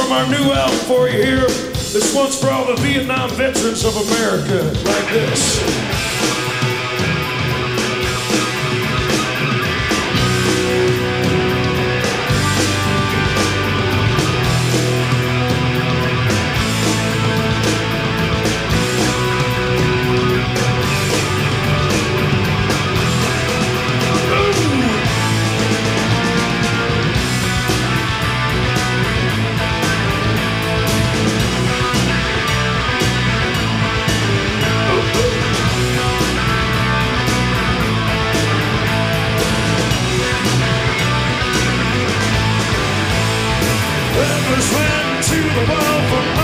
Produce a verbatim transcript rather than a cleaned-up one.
from our new album for you here. This one's for all the Vietnam veterans of America, like this. Went to the wall for